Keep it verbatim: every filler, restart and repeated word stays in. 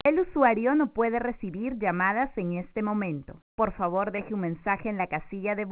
El usuario no puede recibir llamadas en este momento. Por favor, deje un mensaje en la casilla de